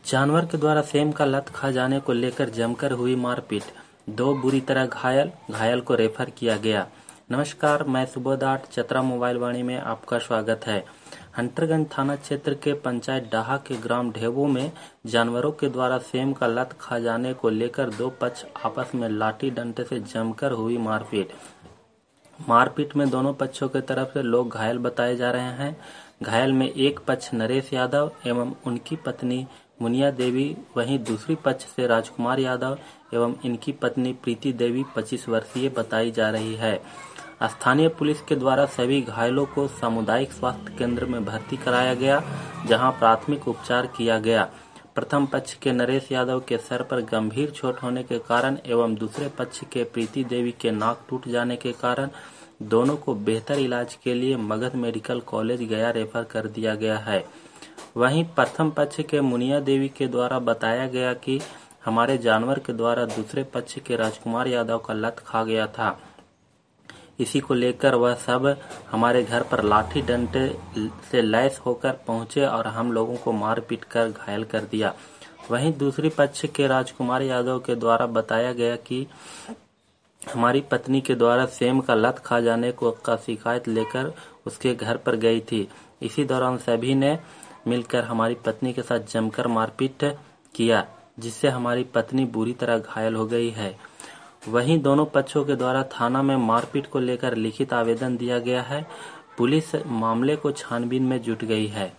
जानवर के द्वारा सेम का लत खा जाने को लेकर जमकर हुई मारपीट, 2 बुरी तरह घायल को रेफर किया गया। नमस्कार, मैं सुबोध आर्ट चतरा मोबाइल वाणी में आपका स्वागत है। हंटरगंज थाना क्षेत्र के पंचायत डाहा के ग्राम ढेबो में जानवरों के द्वारा सेम का लत खा जाने को लेकर 2 पक्ष आपस में लाठी डंडे से जमकर हुई मारपीट में दोनों पक्षों की तरफ से लोग घायल बताए जा रहे हैं। घायल में एक पक्ष नरेश यादव एवं उनकी पत्नी मुनिया देवी, वहीं दूसरी पक्ष से राजकुमार यादव एवं इनकी पत्नी प्रीति देवी 25 वर्षीय बताई जा रही है। स्थानीय पुलिस के द्वारा सभी घायलों को सामुदायिक स्वास्थ्य केंद्र में भर्ती कराया गया, जहां प्राथमिक उपचार किया गया। प्रथम पक्ष के नरेश यादव के सर पर गंभीर चोट होने के कारण एवं दूसरे पक्ष के प्रीति देवी के नाक टूट जाने के कारण दोनों को बेहतर इलाज के लिए Magadh medical college Gaya refer कर दिया गया है। वहीं प्रथम पक्ष के मुनिया देवी के द्वारा बताया गया कि हमारे जानवर के द्वारा दूसरे पक्ष के राजकुमार यादव का लत खा गया था। इसी को लेकर वह सब हमारे घर पर लाठी डंडे से लैस होकर पहुंचे और हम लोगों को मार पीट कर घायल कर दिया। वहीं दूसरी पक्ष के राजकुमार यादव के द्वारा बताया गया कि हमारी पत्नी के द्वारा सेम का लत खा जाने का शिकायत लेकर उसके घर पर गई थी। इसी दौरान सभी ने मिलकर हमारी पत्नी के साथ जमकर मारपीट किया, जिससे हमारी पत्नी बुरी तरह घायल हो गई है। वहीं दोनों पक्षों के द्वारा थाना में मारपीट को लेकर लिखित आवेदन दिया गया है। पुलिस मामले को छानबीन में जुट गई है।